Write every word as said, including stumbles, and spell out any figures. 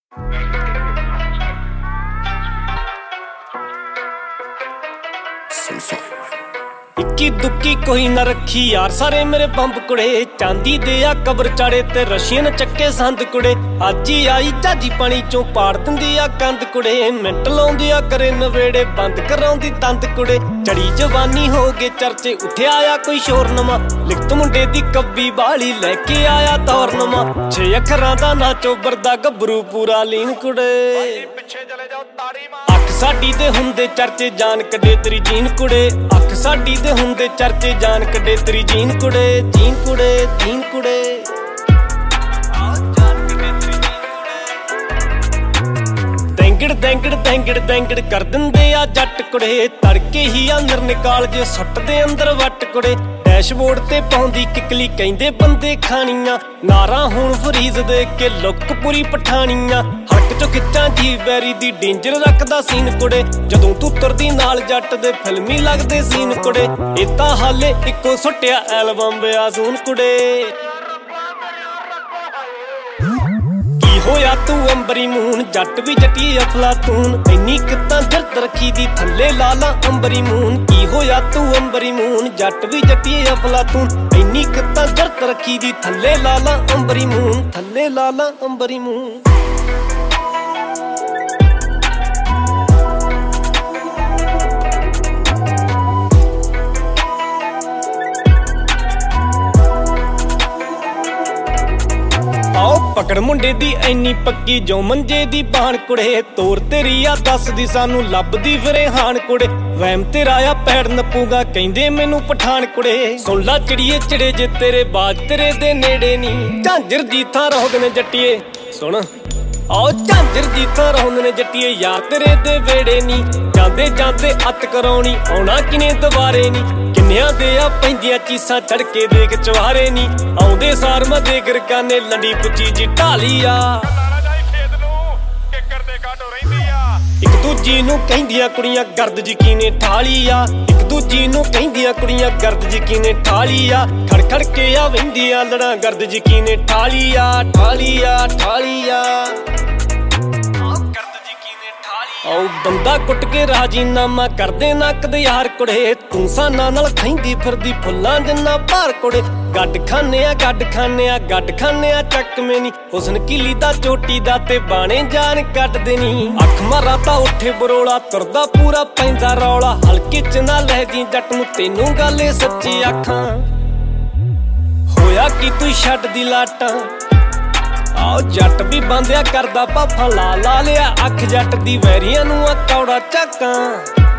इक्की दुक्की कोई ना रखी यार सारे मेरे बंब कुड़े चांदी दे आ कबर चाड़े ते रशियन चक्के संद कुड़े अज ही आई जाजी पानी चों पाड़ दिंदी आ कंद कुड़े मिंट लाउंदी आ करे नवेड़े बंद कराउंदी तंद कुड़े चढ़ी जवानी हो गए चर्चे उठे आया कोई शोर नमा लिखत मुंडे दी कब्बी बाली लैके आया तौर नमा छे अखरां दा ना चोबर दा गबरू पूरा लीन कुड़े अख साडी दे हुंदे चर्चे जान कड्डे तेरी जीन कुड़े अख साडी दे हुंदे चर्चे जान कड्डे तेरी जीन कुड़े जीन कुड़े जीन कुड़े दैंगड़ दैंगड़ दैंगड़ दैंगड़ कर दिंदे आ जट कुड़े तड़के ही अंदर निकाल जे सुट्टदे अंदर वट कुड़े डैशबोर्ड ते पाउंदी किकली कहंदे बंदे खानियां नारा हुण फरीज दे के लुक पूरी पठानियां हक चो खिच्चां जी बैरी दी डेंजर रखदा सीन कुड़े जदों तू तुरदी नाल जट दे फिल्मी लगदे सीन कुड़े ए तां हाले इक्को सुट्टिया एल्बम बेआसून कुड़े होया तू अंबरी मून जट भी जटी अफलातून इन्नी कितां जरत रखी दी थल्ले लाला अंबरी मून की होया तू अंबरी मून जट भी जटी अफलातून इन्नी कितां जरत रखी दी थल्ले लाला अंबरी मून थल्ले लाला अंबरी मून पकड़ मुंडे दी ऐनी पक्की जो मंजे दी बाण कुड़े तोर तेरी आ दसदी सानू लभदी फिरे हान कुड़े वैम तेरा आ पैड़ नपूगा कहंदे मैनू पठान कुड़े सुन ला चिड़िए चिड़े जे तेरे बाज तेरे दे नेड़े नी झांजर जीथा रहोंदे ने जट्टिए सुन आओ झांजर जीथा रहोंदे ने जट्टिए यार तेरे दे वेड़े नी जांदे जांदे अत कराउणी आउणा किने दुबारे नी किन्नियां दे आ पैंदियां चीसां चढ़के देख चवारे नी आउंदे सार मैं देख रकाने लंडी पुची जी ढाली आ इक दूजी नूं कहिंदियां कुड़ियां गर्द यकीने ठाली आ इक दूजी नूं कहिंदियां कुड़ियां गर्द यकीने ठाली आ खड़ खड़ के आ वहिंदियां लड़ां गर्द यकीने ठाली आ ठाली आ ठाली आ आओ बंदा कुट के राजीनामा कर दे ना कदे यार कुड़े तू साना नाल खैंदी फिरदी फुल्लां जिन्ना भार कुड़े गड्ड खाने आ गड्ड खाने आ गड्ड खाने आ चक मेनी हुसन किली दा चोटी दा ते बाणे जान कट देनी अख मारा ता उठे बरोला तुरदा पूरा पैंदा रौला हल्के च ना लह जी जट नूं तैनूं गल सच्ची आखां होया कि तू छड्ड दी लाटां आओ जट भी बंदिया करदा भाफा ला ला लिया अख जट दी वैरियां नूं आ कौड़ा झाकां